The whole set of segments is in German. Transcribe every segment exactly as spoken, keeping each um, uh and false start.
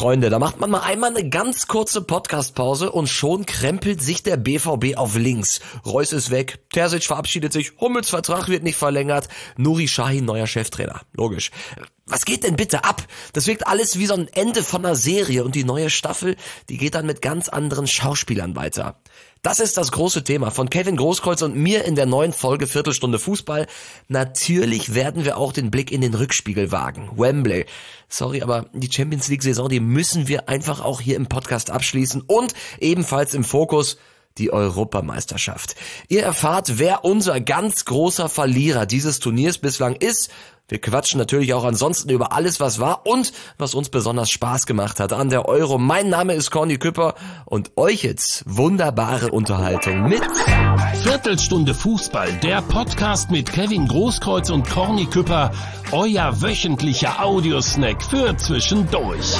Freunde, da macht man mal einmal eine ganz kurze Podcast-Pause und schon krempelt sich der B V B auf links. Reus ist weg, Terzic verabschiedet sich, Hummels Vertrag wird nicht verlängert, Nuri Sahin neuer Cheftrainer. Logisch. Was geht denn bitte ab? Das wirkt alles wie so ein Ende von einer Serie und die neue Staffel, die geht dann mit ganz anderen Schauspielern weiter. Das ist das große Thema von Kevin Großkreuz und mir in der neuen Folge Viertelstunde Fußball. Natürlich werden wir auch den Blick in den Rückspiegel wagen. Wembley. Sorry, aber die Champions League-Saison, die müssen wir einfach auch hier im Podcast abschließen. Und ebenfalls im Fokus die Europameisterschaft. Ihr erfahrt, wer unser ganz großer Verlierer dieses Turniers bislang ist. Wir quatschen natürlich auch ansonsten über alles, was war und was uns besonders Spaß gemacht hat an der Euro. Mein Name ist Corny Küpper und euch jetzt wunderbare Unterhaltung mit Viertelstunde Fußball, der Podcast mit Kevin Großkreuz und Corny Küpper, euer wöchentlicher Audiosnack für zwischendurch.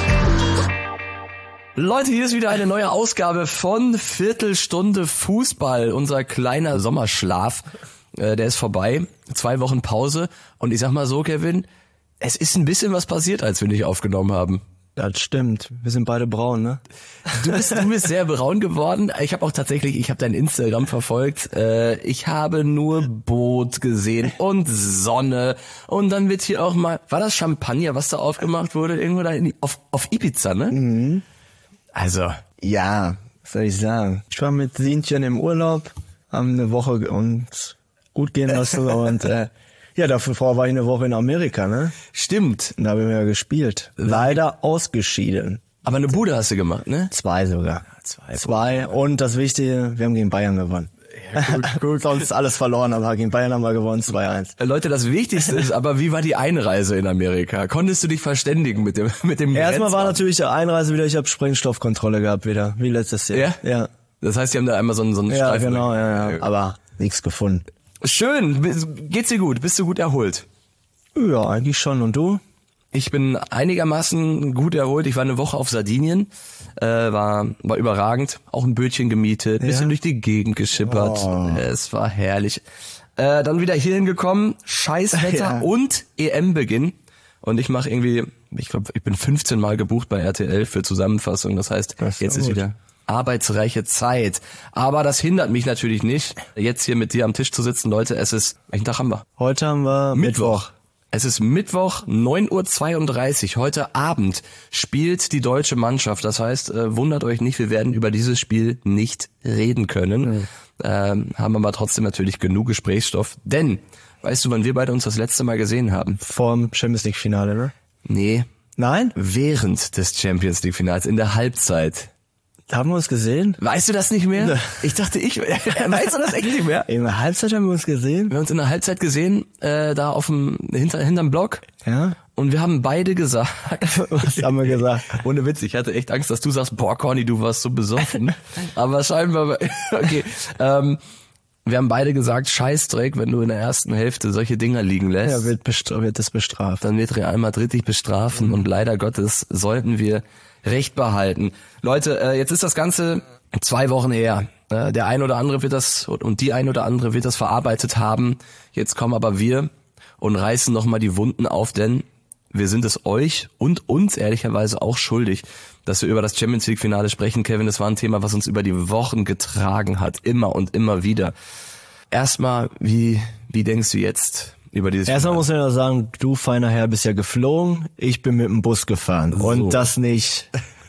Leute, hier ist wieder eine neue Ausgabe von Viertelstunde Fußball, unser kleiner Sommerschlaf. Äh, der ist vorbei, zwei Wochen Pause und ich sag mal so, Kevin, es ist ein bisschen was passiert, als wir nicht aufgenommen haben. Das stimmt, wir sind beide braun, ne? Du bist, du bist sehr braun geworden. Ich habe auch tatsächlich, ich habe dein Instagram verfolgt. Äh, ich habe nur Boot gesehen und Sonne und dann wird hier auch mal, war das Champagner, was da aufgemacht wurde, irgendwo da in, auf, auf Ibiza, ne? Mhm. Also. Ja, was soll ich sagen? Ich war mit Sintchen im Urlaub, haben eine Woche uns gut gehen lassen und äh, ja, davor war ich eine Woche in Amerika, ne? Stimmt. Und da haben wir ja gespielt. Leider ausgeschieden. Aber eine Bude hast du gemacht, ne? Zwei sogar. Zwei. Zwei. Und das Wichtige, wir haben gegen Bayern gewonnen. Ja, gut, gut, sonst alles verloren, aber gegen Bayern haben wir gewonnen, zwei eins. Leute, das Wichtigste ist aber, wie war die Einreise in Amerika? Konntest du dich verständigen mit dem mit dem Erstmal Grenzmann? war natürlich die Einreise wieder, ich habe Sprengstoffkontrolle gehabt wieder, wie letztes Jahr. Ja? Ja. Das heißt, die haben da einmal so einen, so einen Ja, Streifen. genau, ja, ja. Aber nichts gefunden. Schön. Geht's dir gut? Bist du gut erholt? Ja, eigentlich schon. Und du? Ich bin einigermaßen gut erholt. Ich war eine Woche auf Sardinien, äh, war war überragend. Auch ein Bötchen gemietet, Ja? bisschen durch die Gegend geschippert. Oh. Es war herrlich. Äh, dann wieder hierhin gekommen, Scheißwetter Ja. und E M-Beginn. Und ich mache irgendwie, ich glaube, ich bin fünfzehn Mal gebucht bei R T L für Zusammenfassung. Das heißt, Das ist jetzt ist gut. wieder arbeitsreiche Zeit. Aber das hindert mich natürlich nicht, jetzt hier mit dir am Tisch zu sitzen. Leute, es ist, welchen Tag haben wir? Heute haben wir Mittwoch. Es ist Mittwoch, neun Uhr zweiunddreißig. Heute Abend spielt die deutsche Mannschaft. Das heißt, äh, wundert euch nicht, wir werden über dieses Spiel nicht reden können. Mhm. Ähm, haben aber trotzdem natürlich genug Gesprächsstoff. Denn, weißt du, wann wir beide uns das letzte Mal gesehen haben? Vorm Champions League Finale, ne? Nee. Nein? Während des Champions League Finals, in der Halbzeit. Haben wir uns gesehen? Weißt du das nicht mehr? Ich dachte, ich, weißt du das echt nicht mehr? In der Halbzeit haben wir uns gesehen? Wir haben uns in der Halbzeit gesehen, äh, da auf dem, hinter, hinterm Block. Ja. Und wir haben beide gesagt. Was haben wir gesagt? Ohne Witz, ich hatte echt Angst, dass du sagst, boah, Corny, du warst so besoffen. Aber scheinbar, okay. Ähm, wir haben beide gesagt, Scheißdreck, wenn du in der ersten Hälfte solche Dinger liegen lässt. Ja, wird, bestra- wird das bestraft. Dann wird Real Madrid dich bestrafen mhm. und leider Gottes sollten wir Recht behalten. Leute, äh, jetzt ist das Ganze zwei Wochen her. Äh, der ein oder andere wird das und die ein oder andere wird das verarbeitet haben. Jetzt kommen aber wir und reißen nochmal die Wunden auf, denn wir sind es euch und uns ehrlicherweise auch schuldig, dass wir über das Champions League Finale sprechen. Kevin, das war ein Thema, was uns über die Wochen getragen hat, immer und immer wieder. Erstmal, wie wie denkst du jetzt über dieses Erstmal Finale? muss ich ja sagen, du feiner Herr bist ja geflogen, ich bin mit dem Bus gefahren. So. Und das nicht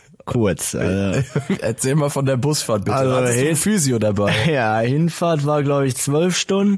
kurz. Äh, Erzähl mal von der Busfahrt bitte. Also, Hattest du hin- ein Physio dabei? ja, Hinfahrt war glaube ich zwölf Stunden,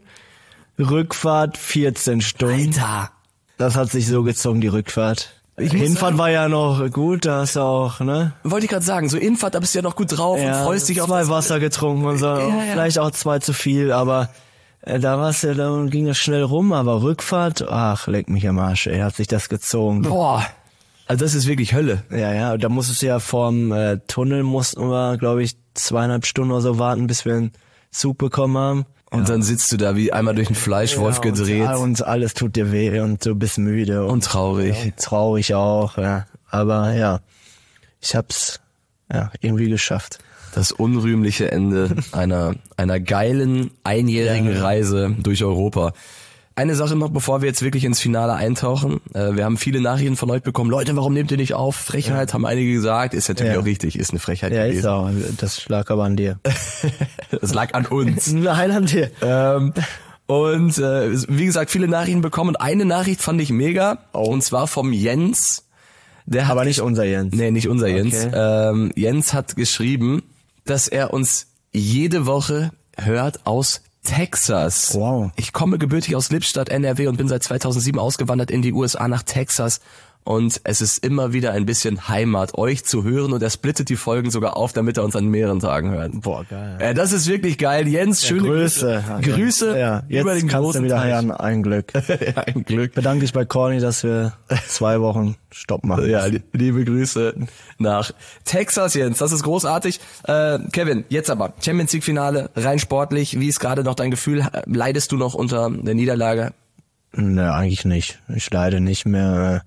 Rückfahrt vierzehn Stunden. Alter. Das hat sich so gezogen, die Rückfahrt. Ich muss Hinfahrt sagen- war ja noch gut, da hast du auch, ne? Wollte ich gerade sagen, so Infahrt, da bist du ja noch gut drauf und freust dich auf zwei das- Wasser getrunken und so, ja. vielleicht auch zwei zu viel, aber äh, da war's ja, da ging das schnell rum, aber Rückfahrt, ach, leck mich am Arsch, ey, hat sich das gezogen. Boah. Also das ist wirklich Hölle. Ja, ja, da musstest du ja vorm äh, Tunnel, mussten wir, glaube ich, zweieinhalb Stunden oder so warten, bis wir einen Zug bekommen haben. Und dann sitzt du da wie einmal durch einen Fleischwolf Ja, gedreht. Und, und alles tut dir weh und du bist müde. Und traurig. Und traurig auch, ja. Aber ja, ich hab's ja irgendwie geschafft. Das unrühmliche Ende einer einer geilen einjährigen Ja. Reise durch Europa. Eine Sache noch, bevor wir jetzt wirklich ins Finale eintauchen. Äh, wir haben viele Nachrichten von euch bekommen. Leute, warum nehmt ihr nicht auf? Frechheit, ja. haben einige gesagt. Ist natürlich ja. auch richtig, ist eine Frechheit ja, gewesen. Ist auch. Das lag aber an dir. Das lag an uns. Nein, an dir. Ähm, und äh, wie gesagt, viele Nachrichten bekommen. Und eine Nachricht fand ich mega. Oh. Und zwar vom Jens. Der aber hat nicht unser Jens. Nee, nicht unser okay. Jens. Ähm, Jens hat geschrieben, dass er uns jede Woche hört aus Texas. Wow. Ich komme gebürtig aus Lippstadt, N R W und bin seit zweitausendsieben ausgewandert in die U S A nach Texas. Und es ist immer wieder ein bisschen Heimat, euch zu hören. Und er splittet die Folgen sogar auf, damit er uns an mehreren Tagen hört. Boah, geil. Äh, das ist wirklich geil. Jens, ja, schöne Grüße. Grüße. Grüße ja, jetzt über den kannst großen du wieder Teich. hören. Ein Glück. ja, ein Glück. Bedanke dich bei Corny, dass wir zwei Wochen Stopp machen. Ja, liebe Grüße nach Texas, Jens. Das ist großartig. Äh, Kevin, jetzt aber Champions League Finale, rein sportlich. Wie ist gerade noch dein Gefühl? Leidest du noch unter der Niederlage? Ne, eigentlich nicht. Ich leide nicht mehr.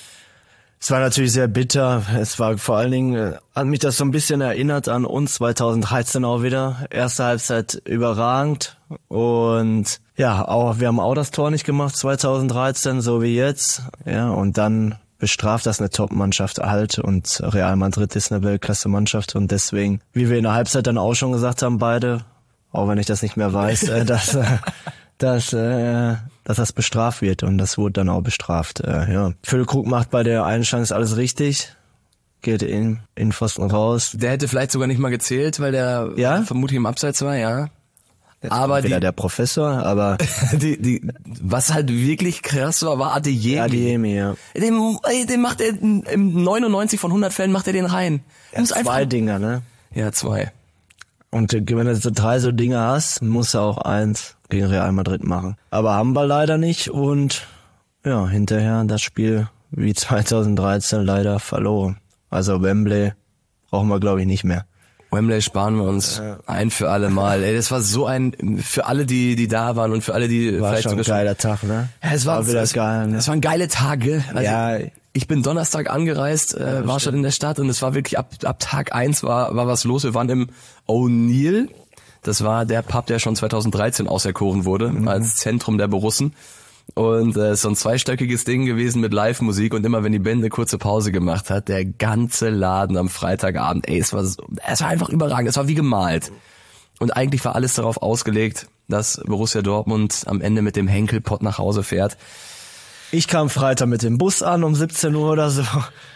Es war natürlich sehr bitter. Es war vor allen Dingen, hat mich das so ein bisschen erinnert an uns zweitausenddreizehn auch wieder. Erste Halbzeit überragend und ja, auch wir haben auch das Tor nicht gemacht zweitausenddreizehn, so wie jetzt. Ja, und dann bestraft das eine Top-Mannschaft halt und Real Madrid ist eine Weltklasse-Mannschaft und deswegen, wie wir in der Halbzeit dann auch schon gesagt haben, beide, auch wenn ich das nicht mehr weiß, äh, dass äh, dass äh, dass das bestraft wird und das wurde dann auch bestraft. Äh, ja, Füllkrug macht bei der einen Chance alles richtig, geht in in Pfosten raus. Der hätte vielleicht sogar nicht mal gezählt, weil der ja? vermutlich im Abseits war, ja. Jetzt aber wieder die, der Professor, aber die, die, was halt wirklich krass war, war Adeyemi. Adeyemi, ja. Den, den macht er im neunundneunzig von hundert Fällen macht er den rein. Ja, zwei einfach, Dinger, ne? Ja, zwei. Und wenn du so drei so Dinge hast, musst du auch eins gegen Real Madrid machen. Aber haben wir leider nicht und ja, hinterher das Spiel wie zweitausenddreizehn leider verloren. Also Wembley brauchen wir glaube ich nicht mehr. Wembley sparen wir uns ja. ein für alle Mal. Ey, das war so ein, für alle, die die da waren und für alle, die war vielleicht schon sogar ein geiler Tag, ne? Ja, es war, war wieder es, geil, ne? Es waren geile Tage. Also ja. Ich bin Donnerstag angereist, äh, ja, war schon in der Stadt und es war wirklich ab ab Tag eins war war was los. Wir waren im O'Neill. Das war der Pub, der schon zweitausenddreizehn auserkoren wurde mhm. als Zentrum der Borussen. Und es äh, ist so ein zweistöckiges Ding gewesen mit Live-Musik und immer wenn die Band eine kurze Pause gemacht hat, der ganze Laden am Freitagabend, ey, es war so, es war einfach überragend, es war wie gemalt. Und eigentlich war alles darauf ausgelegt, dass Borussia Dortmund am Ende mit dem Henkelpott nach Hause fährt. Ich kam Freitag mit dem Bus an um siebzehn Uhr oder so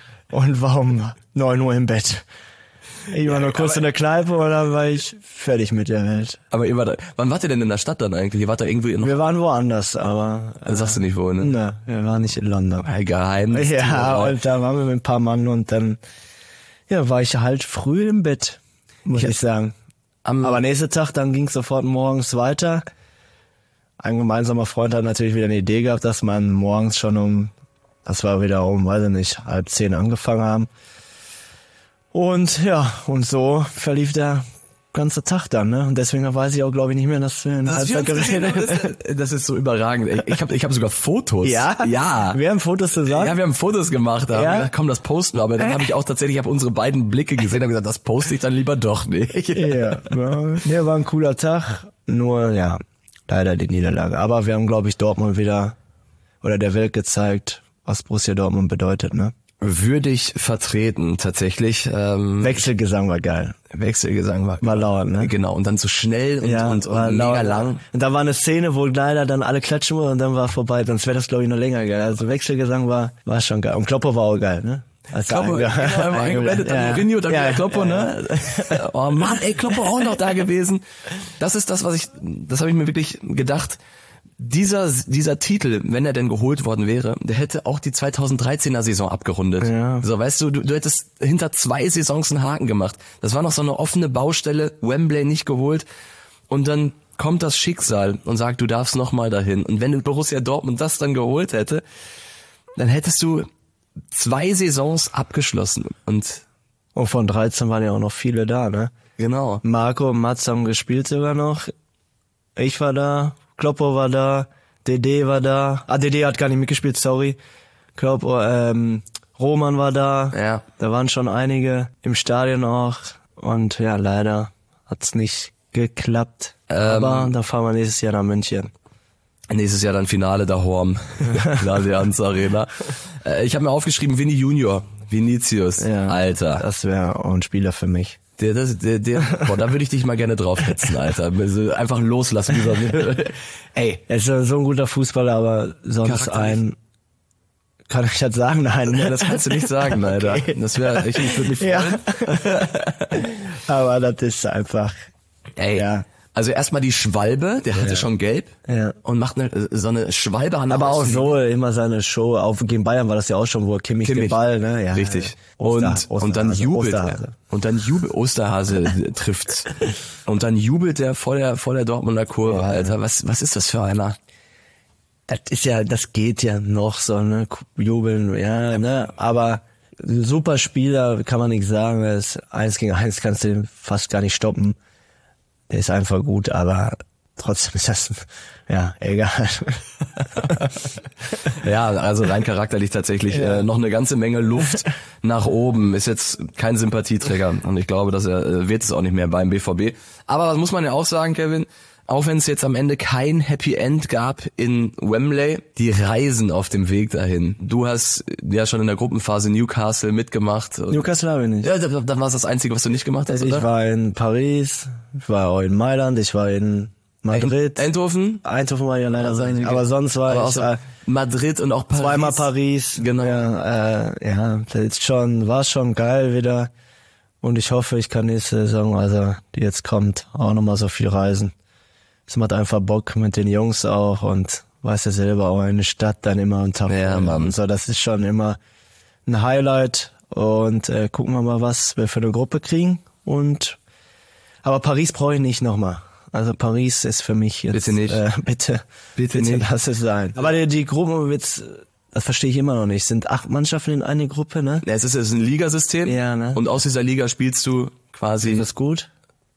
und war um neun Uhr im Bett. Ich war ja, noch kurz in der Kneipe und dann war ich fertig mit der Welt. Aber ihr wart, wann wart ihr denn in der Stadt dann eigentlich? Ihr wart da irgendwo noch? Wir waren woanders, aber... Äh, sagst du nicht wo, ne? Ne, wir waren nicht in London. Ein Geheimnis. Ja, und da waren wir mit ein paar Mann und dann ja, war ich halt früh im Bett, muss ich, ich sagen. Aber nächsten Tag, dann ging es sofort morgens weiter. Ein gemeinsamer Freund hat natürlich wieder eine Idee gehabt, dass man morgens schon um, das war wieder um, weiß ich nicht, halb zehn angefangen haben. Und ja, und so verlief der ganze Tag dann, ne? Und deswegen weiß ich auch, glaube ich, nicht mehr, dass wir in Halbzeit geredet haben. Das ist so überragend. Ich habe ich hab sogar Fotos. Ja? Ja. Wir haben Fotos gesagt? Ja, wir haben Fotos gemacht. Da ja? Gedacht, komm, das posten wir. Aber dann habe ich auch tatsächlich, ich habe unsere beiden Blicke gesehen und gesagt, das poste ich dann lieber doch nicht. Ja, ja, war ein cooler Tag. Nur, ja, leider die Niederlage. Aber wir haben, glaube ich, Dortmund wieder oder der Welt gezeigt, was Borussia Dortmund bedeutet, ne? Würdig vertreten, tatsächlich. Ähm, Wechselgesang war geil. Wechselgesang war, war laut, ne? Genau, und dann so schnell und, ja, und, und mega lang. Und da war eine Szene, wo leider dann alle klatschen und dann war vorbei. Sonst wäre das, glaube ich, noch länger geil. Also Wechselgesang war war schon geil. Und Kloppo war auch geil, ne? Als Kloppo, genau, eingeblendet, dann Mourinho, dann wieder Kloppo, ne? Oh Mann, ey, Kloppo auch noch da gewesen. Das ist das, was ich, das habe ich mir wirklich gedacht. Dieser dieser Titel, wenn er denn geholt worden wäre, der hätte auch die zweitausenddreizehner Saison abgerundet. Ja. So, weißt du, du, du hättest hinter zwei Saisons einen Haken gemacht. Das war noch so eine offene Baustelle, Wembley nicht geholt und dann kommt das Schicksal und sagt, du darfst noch mal dahin. Und wenn Borussia Dortmund das dann geholt hätte, dann hättest du zwei Saisons abgeschlossen und und von dreizehn waren ja auch noch viele da, ne? Genau. Marco und Mats haben gespielt sogar noch. Ich war da. Kloppo war da, D D war da. Ah, D D hat gar nicht mitgespielt, sorry. Kloppo, ähm, Roman war da. Ja. Da waren schon einige im Stadion auch. Und ja, leider hat's nicht geklappt. Ähm, Aber da fahren wir nächstes Jahr nach München. Nächstes Jahr dann Finale da Horm, in der Allianz Arena. Äh, ich habe mir aufgeschrieben, Vinny Junior, Vinicius, Ja, Alter. Das wäre auch ein Spieler für mich. Der, das, der, der, boah, da würde ich dich mal gerne draufhetzen, Alter. Also einfach loslassen. Wie so, ey, Er ist so ein guter Fußballer, aber sonst ein... Kann ich das sagen? Nein. ja, das kannst du nicht sagen, Alter. Okay. Das wäre, ich, ich würde mich freuen. Ja. Aber das ist einfach... Ey, Ja. also erstmal die Schwalbe, der hatte schon gelb Ja. und macht eine, so eine Schwalbe an der Aber auch Außenlinie. so immer seine Show. Auf gegen Bayern war das ja auch schon, wo Kimmich, Kimmich. den Ball, ne? Ja, Richtig. Oster, Und, und dann Osterhase, jubelt Osterhase. er. Und dann jubelt, Osterhase trifft's. Und dann jubelt er vor der, vor der Dortmunder Kurve, Ja. Alter. Was, was ist das für einer? Das ist ja, das geht ja noch so, ne? Jubeln, ja, ne? Aber super Spieler, kann man nicht sagen. Das eins gegen eins kannst du den fast gar nicht stoppen. Der ist einfach gut, aber trotzdem ist das, ja, egal. Ja, also rein charakterlich tatsächlich Ja. äh, noch eine ganze Menge Luft nach oben. Ist jetzt kein Sympathieträger und ich glaube, dass er äh, wird es auch nicht mehr beim B V B. Aber was muss man ja auch sagen, Kevin? Auch wenn es jetzt am Ende kein Happy End gab in Wembley, die Reisen auf dem Weg dahin. Du hast ja schon in der Gruppenphase Newcastle mitgemacht. Newcastle habe ich nicht. Ja, dann dann war es das Einzige, was du nicht gemacht hast, Ich oder? war in Paris, ich war auch in Mailand, ich war in Madrid. Eindhoven? Eindhoven war ja leider sein, aber sonst war Aber auch ich so äh, Madrid und auch Paris. zweimal Paris. Genau. Ja, äh, ja, das ist schon, war schon geil wieder. Und ich hoffe, ich kann nächste Saison, also die jetzt kommt, auch nochmal so viel reisen. Es macht einfach Bock mit den Jungs auch und weiß ja selber auch eine Stadt dann immer unter Ja, Freunden Mann. und so. Das ist schon immer ein Highlight und äh, gucken wir mal, was wir für eine Gruppe kriegen. Und aber Paris brauche ich nicht nochmal. Also Paris ist für mich jetzt Bitte nicht. Äh, bitte, Bitte bitte nicht. lass es sein. Aber die, die Gruppe wird's, das verstehe ich immer noch nicht. Es sind acht Mannschaften in eine Gruppe, ne? Ja, es ist, es ist ein Ligasystem. Ja, ne? Und aus dieser Liga spielst du quasi. Ist das gut?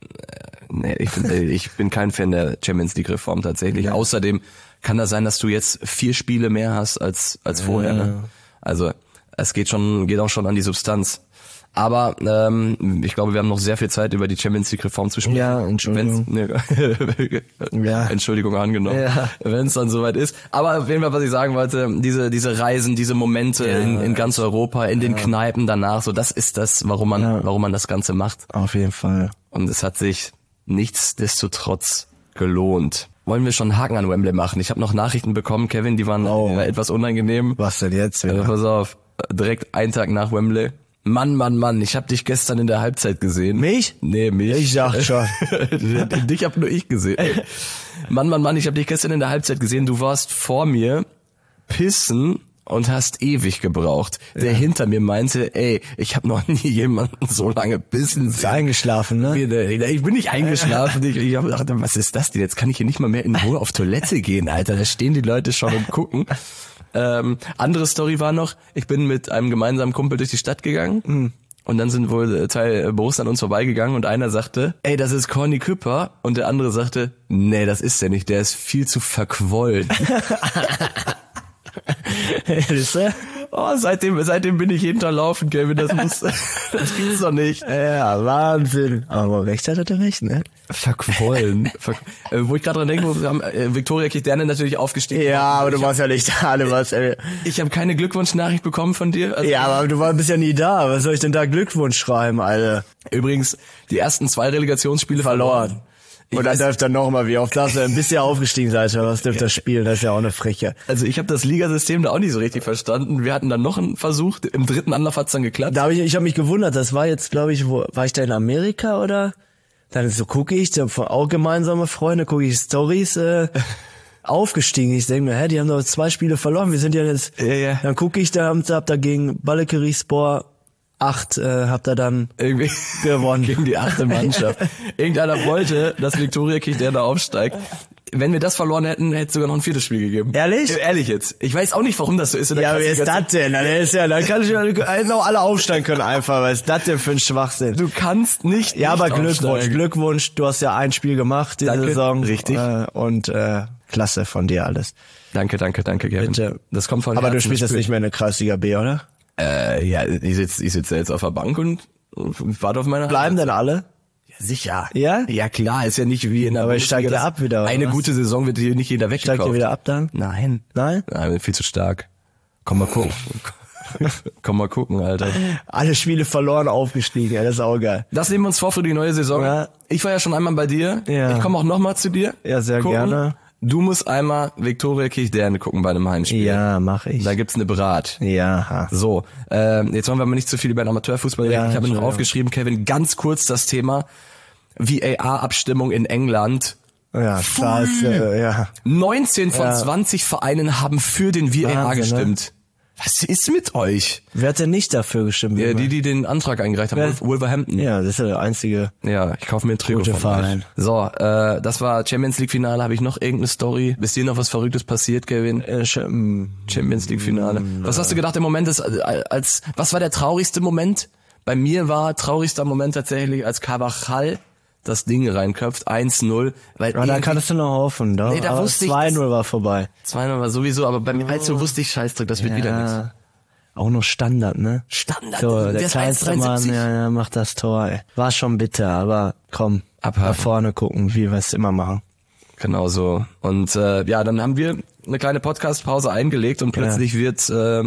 Nee, ich bin, ich bin kein Fan der Champions League Reform tatsächlich. Ja. Außerdem kann das sein, dass du jetzt vier Spiele mehr hast als als vorher. Ja. Ne? Also es geht schon, geht auch schon an die Substanz. Aber ähm, ich glaube, wir haben noch sehr viel Zeit, über die Champions League Reform zu sprechen. Ja, Entschuldigung. Wenn's- nee, Ja. Entschuldigung angenommen, Ja. wenn es dann soweit ist. Aber auf jeden Fall, was ich sagen wollte, diese diese Reisen, diese Momente Ja. in, in ganz Europa, in den Kneipen danach, so das ist das, warum man Ja. warum man das Ganze macht. Auf jeden Fall. Und es hat sich nichtsdestotrotz gelohnt. Wollen wir schon einen Haken an Wembley machen? Ich habe noch Nachrichten bekommen, Kevin, die waren Oh. äh, etwas unangenehm. Was denn jetzt Also wieder? pass auf, direkt einen Tag nach Wembley. Mann, Mann, Mann, ich habe dich gestern in der Halbzeit gesehen. Mich? Nee, mich. Ich dachte schon. Dich hab nur ich gesehen. Mann, Mann, Mann, ich habe dich gestern in der Halbzeit gesehen. Du warst vor mir pissen und hast ewig gebraucht. Der hinter mir meinte, ey, ich habe noch nie jemanden so lange pissen Ist sehen. eingeschlafen, ne? Ich bin nicht eingeschlafen. Ich, ich habe gedacht, was ist das denn? Jetzt kann ich hier nicht mal mehr in Ruhe auf Toilette gehen, Alter. Da stehen die Leute schon und gucken. Ähm, andere Story war noch, ich bin mit einem gemeinsamen Kumpel durch die Stadt gegangen. Mhm. Und dann sind wohl äh, zwei Boris an uns vorbeigegangen und einer sagte, ey, das ist Corny Küpper. Und der andere sagte, nee, das ist der nicht, der ist viel zu verquollen. Ist er? Oh, seitdem, seitdem bin ich hinterlaufen, Kevin, das muss, das gibt's doch nicht. Ja, Wahnsinn. Aber recht hat er recht, ne? Verquollen. Ver äh, wo ich gerade dran denke, wir haben äh, Viktoria Kirchsterne natürlich aufgestiegen. Ja, aber du ich warst ja nicht da, du warst, äh, Ich habe keine Glückwunschnachricht bekommen von dir. Also, ja, aber du warst bist ja nie da. Was soll ich denn da Glückwunsch schreiben, Alter? Übrigens, die ersten zwei Relegationsspiele verloren. Ich Und dann weiß- dürft ihr nochmal, wie oft darfst du ein bisschen aufgestiegen sein, was dürft ihr spielen? Das ist ja auch eine Freche. Also ich habe das Ligasystem da auch nicht so richtig verstanden. Wir hatten dann noch einen Versuch, im dritten Anlauf hat's dann geklappt. Da hab ich, ich habe mich gewundert, das war jetzt, glaube ich, wo, war ich da in Amerika oder? Dann so gucke ich, da auch gemeinsame Freunde, gucke ich Stories, äh, aufgestiegen. Ich denke mir, hä, die haben doch zwei Spiele verloren, wir sind ja jetzt, Ja, ja. dann gucke ich, da habt ihr da gegen Ballekerispor acht, äh, habt ihr dann Irgendwie gewonnen. gegen die achte Mannschaft. Irgendeiner wollte, dass Viktoria Kirchsterne aufsteigt. Wenn wir das verloren hätten, hätte es sogar noch ein viertes Spiel gegeben. Ehrlich? Äh, Ehrlich jetzt. Ich weiß auch nicht, warum das so ist. in der Ja, wie ist Klassiker- das denn? Dann ist ja, dann kann ich ja hätten auch alle aufsteigen können einfach. Was ist das denn für ein Schwachsinn? Du kannst nicht. Ja, aber nicht Glückwunsch, aufsteigen. Glückwunsch. Du hast ja ein Spiel gemacht diese Danke. Saison. Richtig. Äh, und äh, klasse von dir alles. Danke, danke, danke, Kevin. Bitte. Das kommt von Aber du Herzen, spielst das jetzt nicht mehr in der Kreisliga B, oder? Äh, ja, ich sitze ich sitze jetzt auf der Bank und, und warte auf meine Bleiben denn alle? Sicher. Ja? Ja klar, ist ja nicht wie in der Aber ich steige wieder ab wieder, oder Eine was? gute Saison wird hier nicht jeder weggekauft. Steigt ihr wieder ab dann? Nein. Nein? Nein, viel zu stark. Komm mal gucken. Komm mal gucken, Alter. Alle Spiele verloren, aufgestiegen, ja, das ist auch geil. Das nehmen wir uns vor für die neue Saison. Ja. Ich war ja schon einmal bei dir. Ja. Ich komme auch nochmal zu dir. Ja, sehr gucken. gerne. Du musst einmal Viktoria Kirchderne gucken bei einem Heimspiel. Ja, mach ich. Da gibt's eine Brat. Ja. So, äh, jetzt wollen wir aber nicht zu viel über den Amateurfußball reden. Ja, ich habe noch Entschuldigung. aufgeschrieben, Kevin, ganz kurz das Thema V A R-Abstimmung in England. Ja, klar ist, äh, ja. neunzehn von Ja. zwanzig Vereinen haben für den V A R Wahnsinn, gestimmt. Was ist mit euch? Wer hat denn nicht dafür gestimmt? Ja, die, die den Antrag eingereicht haben, Wer- Wolf- Wolverhampton. Ja, das ist ja der einzige. Ja, ich kaufe mir ein Trikot Gute von Verein. euch. So, äh, das war Champions League Finale. Habe ich noch irgendeine Story? Ist dir noch was Verrücktes passiert, Kevin? Äh, Sch- mm, Champions League Finale. Was hast du gedacht im Moment, ist, äh, als, was war der traurigste Moment? Bei mir war traurigster Moment tatsächlich, als Carvajal das Ding reinköpft, eins null. Weil Ja, da irgendwie- kannst du noch hoffen, da. Nee, da aber wusste ich, zwei null war vorbei. zwei null war sowieso, aber beim eins null wusste ich, Scheißdruck, das wird wieder nichts. Auch noch Standard, ne? Standard, So, der der ist kleinste Mann, 1,dreiundsiebzig. ja, ja, macht das Tor, ey. War schon bitter, aber komm, Abhaken. nach vorne gucken, wie wir es immer machen. Genau so. Und äh, ja, dann haben wir eine kleine Podcast-Pause eingelegt und plötzlich wird äh,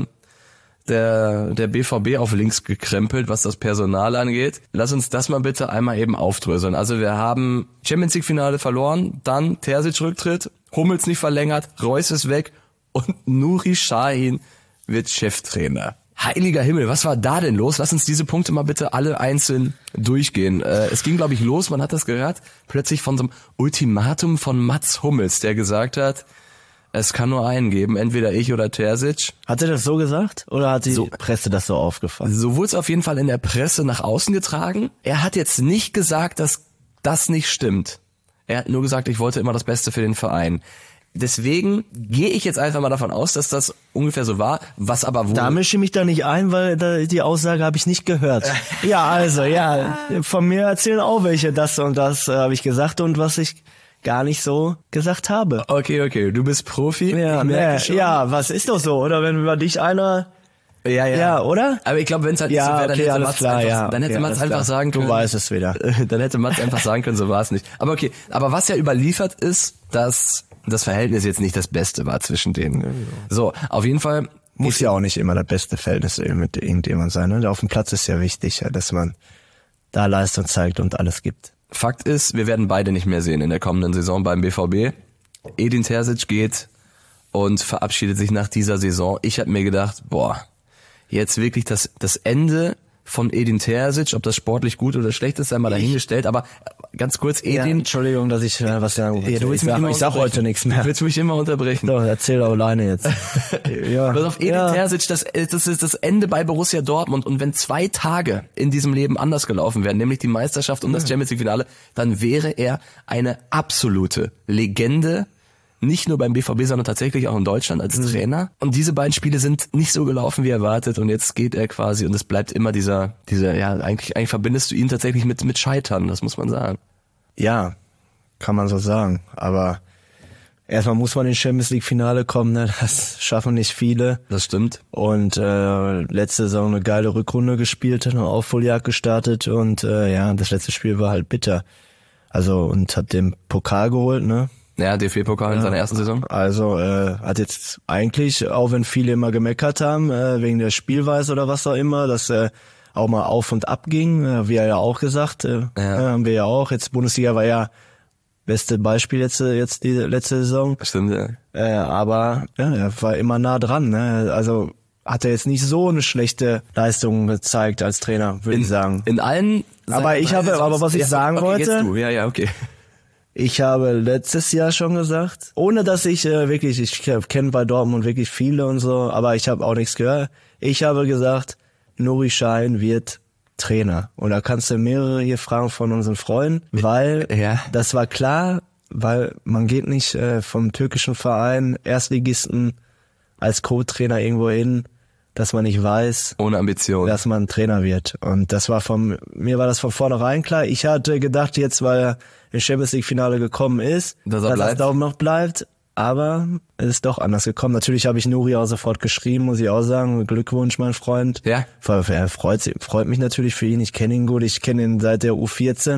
der der B V B auf links gekrempelt, was das Personal angeht. Lass uns das mal bitte einmal eben aufdröseln. Also wir haben Champions League Finale verloren, dann Terzic Rücktritt, Hummels nicht verlängert, Reus ist weg und Nuri Sahin wird Cheftrainer. Heiliger Himmel, was war da denn los? Lass uns diese Punkte mal bitte alle einzeln durchgehen. Äh, es ging, glaube ich, los, man hat das gehört, plötzlich von so einem Ultimatum von Mats Hummels, der gesagt hat, es kann nur einen geben, entweder ich oder Terzic. Hat er das so gesagt oder hat die So. Presse das so aufgefasst? So wurde es auf jeden Fall in der Presse nach außen getragen. Er hat jetzt nicht gesagt, dass das nicht stimmt. Er hat nur gesagt, ich wollte immer das Beste für den Verein. Deswegen gehe ich jetzt einfach mal davon aus, dass das ungefähr so war, was aber wohl... Da mische ich mich da nicht ein, weil da, die Aussage habe ich nicht gehört. Ja, also, ja, von mir erzählen auch welche, das und das äh, habe ich gesagt und was ich gar nicht so gesagt habe. Okay, okay, du bist Profi. Ja, ich merke ne, schon. ja, was ist doch so, oder wenn über dich einer... ja, ja. Ja, oder? Aber ich glaube, wenn es halt nicht so Ja, wäre, dann okay, hätte alles Mats klar, einfach, ja. dann hätte okay, Mats alles einfach klar. sagen können... Du weißt es wieder. Dann hätte Mats einfach sagen können, so war es nicht. Aber okay, aber was ja überliefert ist, dass das Verhältnis jetzt nicht das Beste war zwischen denen. So, auf jeden Fall... Muss ja auch nicht immer das beste Verhältnis mit irgendjemand sein. Ne? Auf dem Platz ist ja wichtig, ja, dass man da Leistung zeigt und alles gibt. Fakt ist, wir werden beide nicht mehr sehen in der kommenden Saison beim B V B. Edin Terzic geht und verabschiedet sich nach dieser Saison. Ich habe mir gedacht, boah, jetzt wirklich das das Ende von Edin Terzic, ob das sportlich gut oder schlecht ist, sei mal dahingestellt, aber ganz kurz, Ja, Edin... Entschuldigung, dass ich äh, was sagen wollte. Ja, du willst ich mich sag, immer ich sag unterbrechen. heute nichts mehr. Du willst mich immer unterbrechen. So, erzähl doch alleine jetzt. ja. Pass auf, Edin ja. Terzic, das, das ist das Ende bei Borussia Dortmund. Und wenn zwei Tage in diesem Leben anders gelaufen wären, nämlich die Meisterschaft und das Champions League Finale, dann wäre er eine absolute Legende. Nicht nur beim B V B, sondern tatsächlich auch in Deutschland als Mhm. Trainer. Und diese beiden Spiele sind nicht so gelaufen, wie erwartet. Und jetzt geht er quasi und es bleibt immer dieser, dieser, ja, eigentlich, eigentlich verbindest du ihn tatsächlich mit, mit Scheitern, das muss man sagen. Ja, kann man so sagen. Aber erstmal muss man ins Champions League Finale kommen, ne? Das schaffen nicht viele. Das stimmt. Und äh, letzte Saison eine geile Rückrunde gespielt, eine Aufholjagd gestartet und äh, ja, das letzte Spiel war halt bitter. Also und hat den Pokal geholt, ne? Ja, D F B-Pokal in seiner ersten Saison. Also äh, hat jetzt eigentlich, auch wenn viele immer gemeckert haben, äh, wegen der Spielweise oder was auch immer, dass äh, auch mal auf und ab ging, äh, wie er ja auch gesagt, äh, Ja. ja. haben wir ja auch. Jetzt Bundesliga war ja beste Beispiel jetzt, äh, jetzt die letzte Saison. Stimmt, ja. Äh, aber ja, er war immer nah dran. Ne? Also hat er jetzt nicht so eine schlechte Leistung gezeigt als Trainer, würde ich sagen. In allen... Aber ich drei habe- aber was ich Ja, sagen okay, wollte- Jetzt du. Ja, ja, okay. Ich habe letztes Jahr schon gesagt, ohne dass ich äh, wirklich, ich kenne bei Dortmund wirklich viele und so, aber ich habe auch nichts gehört. Ich habe gesagt, Nuri Sahin wird Trainer. Und da kannst du mehrere hier fragen von unseren Freunden, weil Ja. das war klar, weil man geht nicht äh, vom türkischen Verein, Erstligisten, als Co-Trainer irgendwo hin, dass man nicht weiß, Ohne Ambition. dass man Trainer wird. Und das war vom, mir war das von vornherein klar. Ich hatte gedacht, jetzt, weil er ins Champions League Finale gekommen ist, Dass er dass bleibt. es darum noch bleibt. Aber es ist doch anders gekommen. Natürlich habe ich Nuri auch sofort geschrieben, muss ich auch sagen. Glückwunsch, mein Freund. Ja. Er freut, sich- freut mich natürlich für ihn. Ich kenne ihn gut. Ich kenne ihn seit der U vierzehn.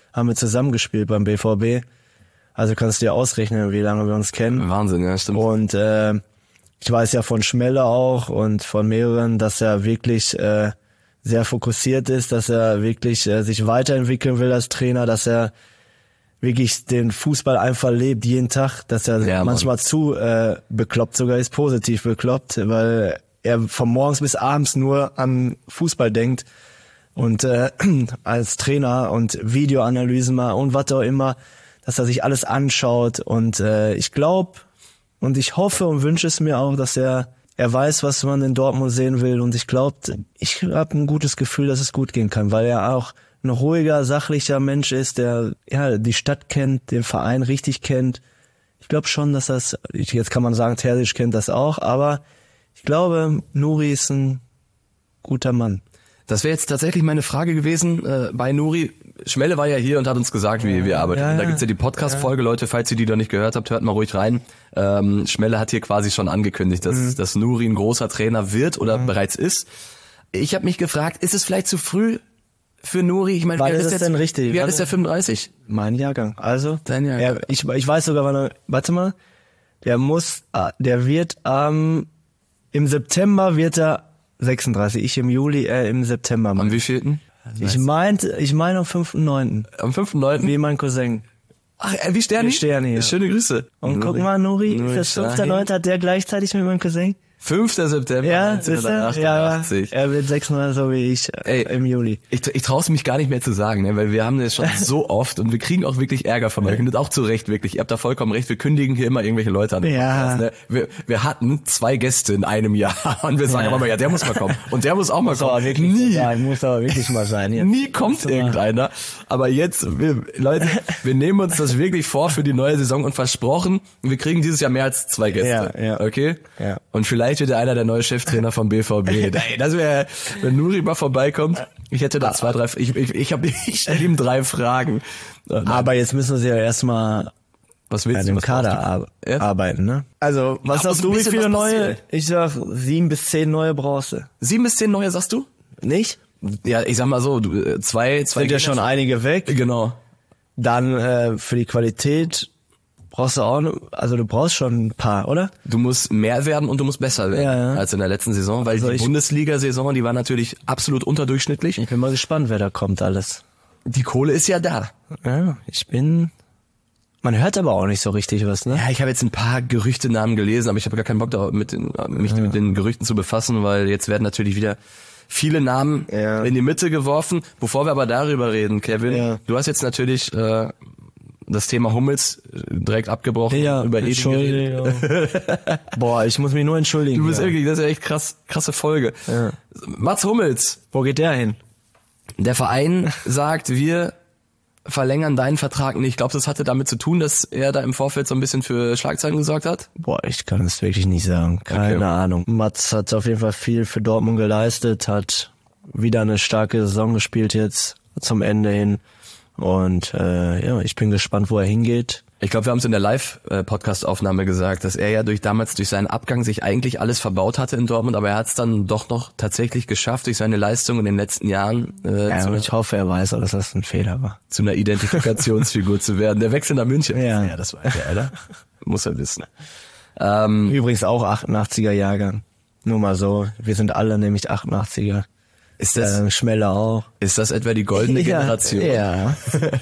haben wir zusammengespielt beim B V B. Also kannst du dir ausrechnen, wie lange wir uns kennen. Wahnsinn, ja, stimmt. Und äh, ich weiß ja von Schmelle auch und von mehreren, dass er wirklich äh, sehr fokussiert ist, dass er wirklich äh, sich weiterentwickeln will als Trainer, dass er wirklich den Fußball einfach lebt, jeden Tag, dass er ja, manchmal Mann. zu äh, bekloppt sogar ist, positiv bekloppt, weil er von morgens bis abends nur an Fußball denkt und äh, als Trainer und Videoanalysen mal und was auch immer, dass er sich alles anschaut und äh, ich glaube und ich hoffe und wünsche es mir auch, dass er er weiß, was man in Dortmund sehen will und ich glaube, ich habe ein gutes Gefühl, dass es gut gehen kann, weil er auch ein ruhiger, sachlicher Mensch ist, der ja die Stadt kennt, den Verein richtig kennt. Ich glaube schon, dass das, jetzt kann man sagen, Terzic kennt das auch, aber ich glaube, Nuri ist ein guter Mann. Das wäre jetzt tatsächlich meine Frage gewesen äh, bei Nuri. Schmelle war ja hier und hat uns gesagt, wie wir arbeiten. Ja, ja. Da gibt's ja die Podcast-Folge, Leute, falls ihr die noch nicht gehört habt, hört mal ruhig rein. Ähm, Schmelle hat hier quasi schon angekündigt, dass, mhm. dass Nuri ein großer Trainer wird oder mhm. bereits ist. Ich habe mich gefragt, ist es vielleicht zu früh für Nuri? Ich meine, wann ist ist das denn richtig? Wie alt ist der, fünfunddreißig? Mein Jahrgang. Also, dein Jahrgang. Er, ich, ich weiß sogar, wann er, warte mal, der muss, der wird am, ähm, im September wird er sechsunddreißig, ich im Juli, er äh, im September. Am wievielten? Ich meinte, ich meine am fünften neunten Am fünften neunten Wie mein Cousin. Ach, äh, wie Sterni? Wie Sterni, ja. Schöne Grüße. Und Nuri. Guck mal, Nuri, Nuri ist das fünfter neunter hat der gleichzeitig mit meinem Cousin? fünfter September ja, neunzehnhundertachtundachtzig. Ja, er wird sechsunddreißig, so wie ich, Ey, im Juli. Ich, ich traue es mich gar nicht mehr zu sagen, ne, weil wir haben das schon so oft und wir kriegen auch wirklich Ärger von euch und das auch zu Recht, wirklich. Ihr habt da vollkommen recht, wir kündigen hier immer irgendwelche Leute an. Ja. Ne? Wir, wir hatten zwei Gäste in einem Jahr und wir sagen ja. aber mal, ja, der muss mal kommen und der muss auch mal muss kommen. Aber wirklich Nie. Sein, muss aber wirklich mal sein. Jetzt. Nie kommt irgendeiner. Aber jetzt, wir, Leute, wir nehmen uns das wirklich vor für die neue Saison und versprochen, wir kriegen dieses Jahr mehr als zwei Gäste. Ja, ja. Okay? Ja. Und vielleicht wird er einer der neue Cheftrainer vom B V B. Ey, das wäre, wenn Nuri mal vorbeikommt, ich hätte da zwei, drei, ich, ich, ich habe ich stelle ihm drei Fragen. Aber jetzt müssen wir sie ja erstmal was willst an du, dem was Kader ar arbeiten, ne? Also, was sagst du, wie viele neue? Ich sag, sieben bis zehn neue brauchst du. Sieben bis zehn neue, sagst du? Nicht? Ja, ich sag mal so, du, zwei, zwei. Sind ja schon einige weg. Genau. Dann, äh, für die Qualität brauchst du auch, also du brauchst schon ein paar, oder? Du musst mehr werden und du musst besser werden ja, ja. als in der letzten Saison, weil also die Bundesliga-Saison, die war natürlich absolut unterdurchschnittlich. Ich bin mal gespannt, wer da kommt alles. Die Kohle ist ja da. Ja, ich bin... Man hört aber auch nicht so richtig was, ne? Ja, ich habe jetzt ein paar Gerüchtenamen gelesen, aber ich habe gar keinen Bock, da mit den, mich ja. mit den Gerüchten zu befassen, weil jetzt werden natürlich wieder viele Namen ja. in die Mitte geworfen. Bevor wir aber darüber reden, Kevin, ja. du hast jetzt natürlich... Äh, das Thema Hummels direkt abgebrochen. Ja, über Entschuldigung. Boah, ich muss mich nur entschuldigen. Du bist ja. wirklich, das ist ja echt krass, krasse Folge. Ja. Mats Hummels. Wo geht der hin? Der Verein sagt, wir verlängern deinen Vertrag nicht. Ich glaube, das hatte damit zu tun, dass er da im Vorfeld so ein bisschen für Schlagzeilen gesorgt hat? Boah, ich kann es wirklich nicht sagen. Keine okay. Ahnung. Mats hat auf jeden Fall viel für Dortmund geleistet, hat wieder eine starke Saison gespielt jetzt zum Ende hin. Und äh, ja, ich bin gespannt, wo er hingeht. Ich glaube, wir haben es in der Live-Podcast-Aufnahme gesagt, dass er ja durch damals durch seinen Abgang sich eigentlich alles verbaut hatte in Dortmund, aber er hat es dann doch noch tatsächlich geschafft, durch seine Leistung in den letzten Jahren äh, ja, zu, ich hoffe, er weiß auch, dass das ein Fehler war. Zu einer Identifikationsfigur zu werden. Der Wechsel nach München. Ja, ja das weiß er, oder? Muss er wissen. Ähm, Übrigens auch achtundachtziger Jahrgang. Nur mal so, wir sind alle nämlich achtundachtziger. Ist das äh, Schmeller auch? Ist das etwa die goldene ja, Generation? Ja.